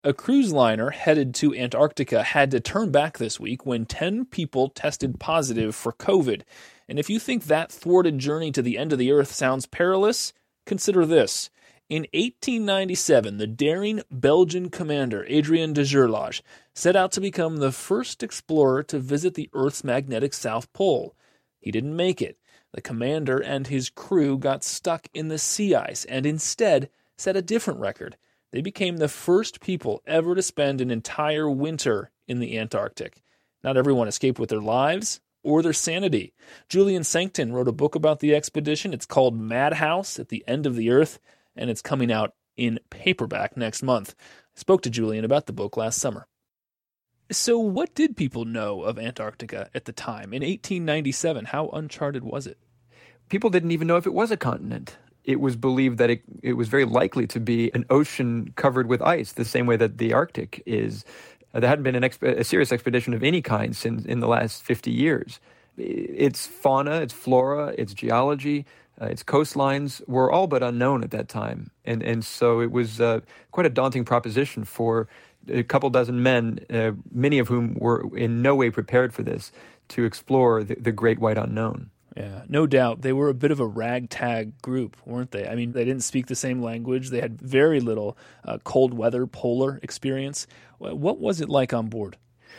A cruise liner headed to Antarctica had to turn back this week when 10 people tested positive for COVID. And if you think that thwarted journey to the end of the Earth sounds perilous, consider this. In 1897, the daring Belgian commander Adrien de Gerlache set out to become the first explorer to visit the Earth's magnetic South Pole. He didn't make it. The commander and his crew got stuck in the sea ice and instead set a different record. They became the first people ever to spend an entire winter in the Antarctic. Not everyone escaped with their lives or their sanity. Julian Sancton wrote a book about the expedition. It's called Madhouse at the End of the Earth, and it's coming out in paperback next month. I spoke to Julian about the book last summer. So what did people know of Antarctica at the time? In 1897, how uncharted was it? People didn't even know if it was a continent. It was believed that it was very likely to be an ocean covered with ice, the same way that the Arctic is. There hadn't been a serious expedition of any kind since in the last 50 years. Its fauna, its flora, its geology, its coastlines were all but unknown at that time. And so it was quite a daunting proposition for a couple dozen men, many of whom were in no way prepared for this, to explore the great white unknown. Yeah, no doubt. They were a bit of a ragtag group, weren't they? I mean, they didn't speak the same language. They had very little cold weather, polar experience. What was it like on board?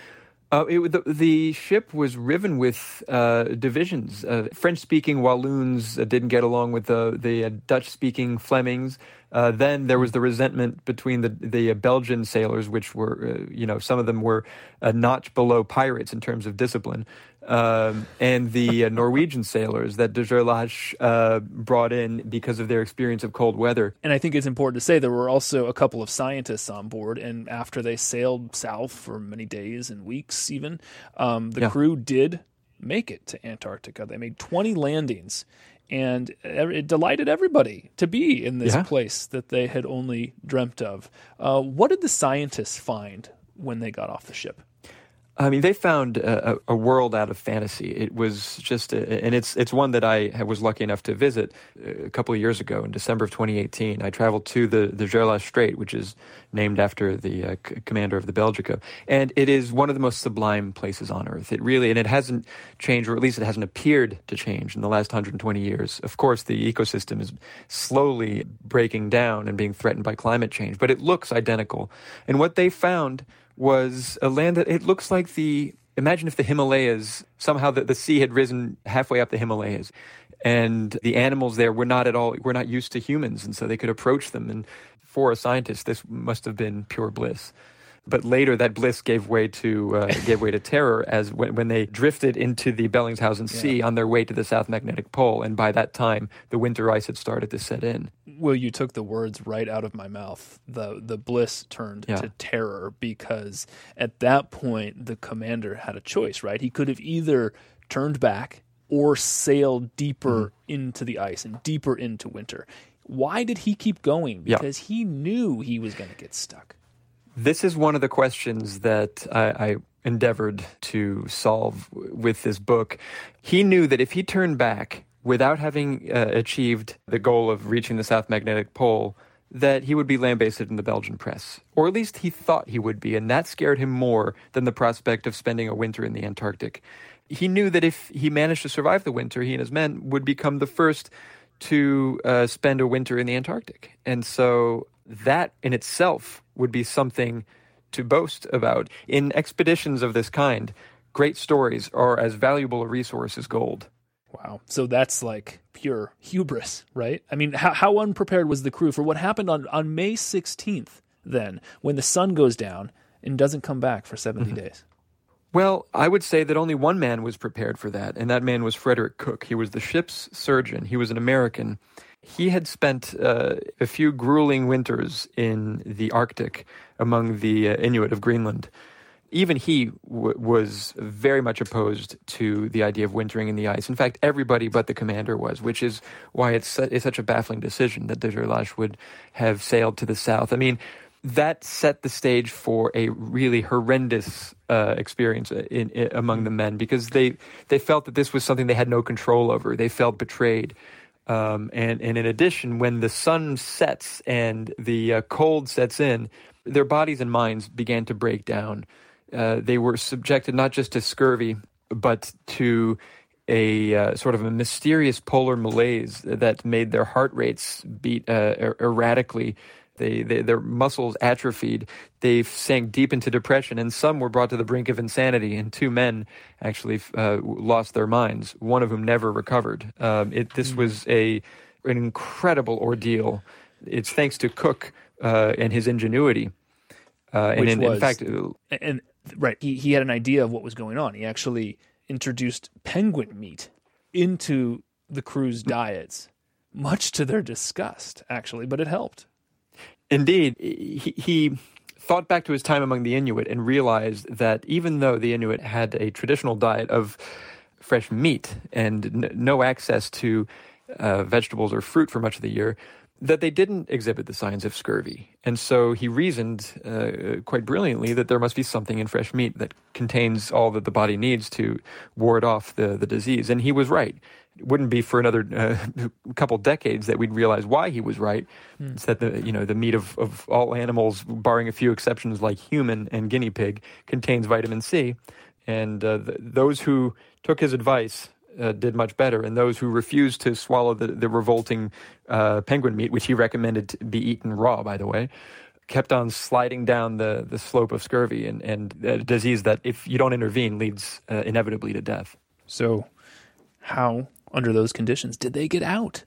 The ship was riven with divisions. French-speaking Walloons didn't get along with the Dutch-speaking Flemings. Then there was the resentment between the Belgian sailors, which were, some of them were a notch below pirates in terms of discipline, and the Norwegian sailors that de Gerlache brought in because of their experience of cold weather. And I think it's important to say there were also a couple of scientists on board, and after they sailed south for many days and weeks even, the crew did make it to Antarctica. They made 20 landings. And it delighted everybody to be in this place that they had only dreamt of. What did the scientists find when they got off the ship? I mean, they found a world out of fantasy. It was just, and it's one that I was lucky enough to visit a couple of years ago in December of 2018. I traveled to the Gerlache Strait, which is named after the commander of the Belgica, and it is one of the most sublime places on Earth. It really, and it hasn't changed, or at least it hasn't appeared to change in the last 120 years. Of course, the ecosystem is slowly breaking down and being threatened by climate change, but it looks identical. And what they found was a land that it looks like imagine if the Himalayas, somehow the sea had risen halfway up the Himalayas, and the animals there were not used to humans, and so they could approach them. And for a scientist, this must have been pure bliss. But later, that bliss gave way to terror as when they drifted into the Bellingshausen Sea on their way to the South Magnetic Pole, and by that time, the winter ice had started to set in. Well, you took the words right out of my mouth. The bliss turned to terror, because at that point, the commander had a choice, right? He could have either turned back or sailed deeper into the ice and deeper into winter. Why did he keep going? Because he knew he was going to get stuck. This is one of the questions that I endeavored to solve with this book. He knew that if he turned back without having achieved the goal of reaching the South Magnetic Pole, that he would be lambasted in the Belgian press. Or at least he thought he would be, and that scared him more than the prospect of spending a winter in the Antarctic. He knew that if he managed to survive the winter, he and his men would become the first to spend a winter in the Antarctic. And so that in itself would be something to boast about. In expeditions of this kind, great stories are as valuable a resource as gold. Wow. So that's like pure hubris, right? I mean, how unprepared was the crew for what happened on May 16th then, when the sun goes down and doesn't come back for 70 days? Well, I would say that only one man was prepared for that, and that man was Frederick Cook. He was the ship's surgeon. He was an American. He had spent a few grueling winters in the Arctic among the Inuit of Greenland. Even he was very much opposed to the idea of wintering in the ice. In fact, everybody but the commander was, which is why it's such a baffling decision that de Gerlache would have sailed to the south. I mean, that set the stage for a really horrendous experience among the men, because they felt that this was something they had no control over. They felt betrayed. And in addition, when the sun sets and the cold sets in, their bodies and minds began to break down. They were subjected not just to scurvy, but to a sort of a mysterious polar malaise that made their heart rates beat erratically. Their muscles atrophied. They sank deep into depression, and some were brought to the brink of insanity. And 2 men actually lost their minds, one of whom never recovered. This was an incredible ordeal. It's thanks to Cook and his ingenuity. In fact, he had an idea of what was going on. He actually introduced penguin meat into the crew's diets, much to their disgust, actually, but it helped. Indeed, he thought back to his time among the Inuit and realized that even though the Inuit had a traditional diet of fresh meat and no access to vegetables or fruit for much of the year, that they didn't exhibit the signs of scurvy. And so he reasoned quite brilliantly that there must be something in fresh meat that contains all that the body needs to ward off the disease. And he was right. It wouldn't be for another couple decades that we'd realize why he was right. It's that the meat of all animals, barring a few exceptions like human and guinea pig, contains vitamin C. And those who took his advice did much better, and those who refused to swallow the revolting penguin meat, which he recommended to be eaten raw, by the way, kept on sliding down the slope of scurvy and a disease that, if you don't intervene, leads inevitably to death. So how, under those conditions, did they get out?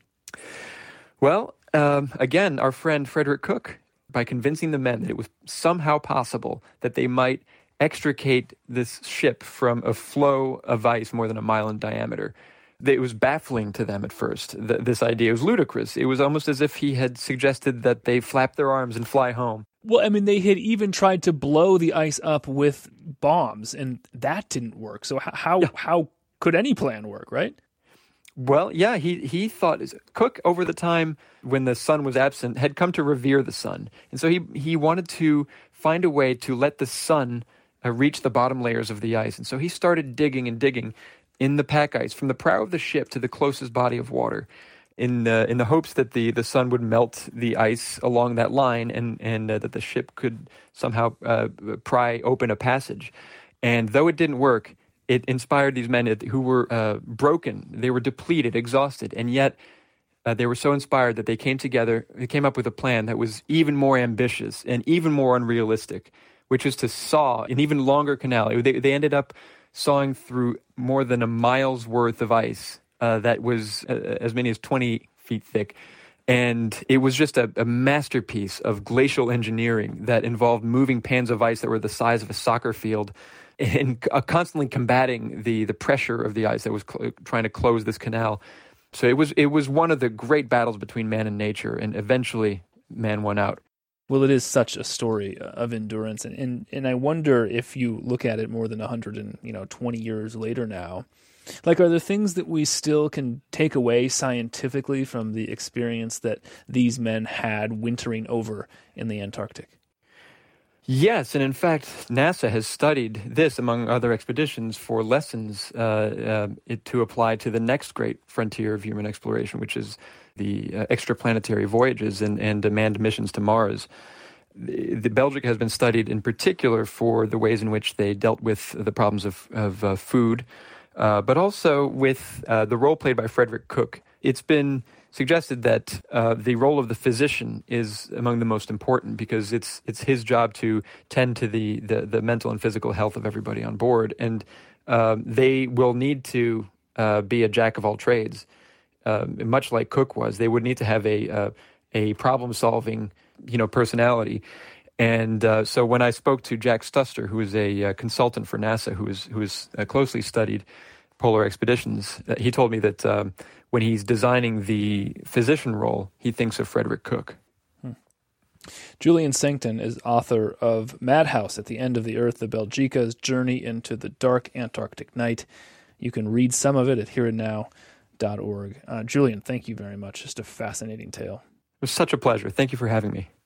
Well, again, our friend Frederick Cook, by convincing the men that it was somehow possible that they might extricate this ship from a floe of ice more than a mile in diameter. It was baffling to them at first. This idea was ludicrous. It was almost as if he had suggested that they flap their arms and fly home. Well, I mean, they had even tried to blow the ice up with bombs, and that didn't work. So how could any plan work, right? Well, yeah, he thought Cook, over the time when the sun was absent, had come to revere the sun. And so he wanted to find a way to let the sun reach the bottom layers of the ice. And so he started digging and digging in the pack ice from the prow of the ship to the closest body of water in the hopes that the sun would melt the ice along that line and that the ship could somehow pry open a passage. And though it didn't work, it inspired these men who were broken. They were depleted, exhausted, and yet they were so inspired that they came together. They came up with a plan that was even more ambitious and even more unrealistic, which was to saw an even longer canal. They ended up sawing through more than a mile's worth of ice that was as many as 20 feet thick. And it was just a masterpiece of glacial engineering that involved moving pans of ice that were the size of a soccer field and constantly combating the pressure of the ice that was trying to close this canal. So it was one of the great battles between man and nature, and eventually man won out. Well, it is such a story of endurance, and I wonder if you look at it more than 120 years later now, like, are there things that we still can take away scientifically from the experience that these men had wintering over in the Antarctic? Yes, and in fact, NASA has studied this, among other expeditions, for lessons to apply to the next great frontier of human exploration, which is the extraplanetary voyages and manned missions to Mars. The Belgica has been studied in particular for the ways in which they dealt with the problems of food, but also with the role played by Frederick Cook. It's been suggested that the role of the physician is among the most important, because it's his job to tend to the mental and physical health of everybody on board, and they will need to be a jack of all trades. Much like Cook was, they would need to have a problem-solving, personality. And so when I spoke to Jack Stuster, who is a consultant for NASA, who is closely studied polar expeditions, he told me that when he's designing the physician role, he thinks of Frederick Cook. Julian Sancton is author of Madhouse at the End of the Earth, the Belgica's Journey into the Dark Antarctic Night. You can read some of it at hereandnow.org. Julian, thank you very much. Just a fascinating tale. It was such a pleasure. Thank you for having me.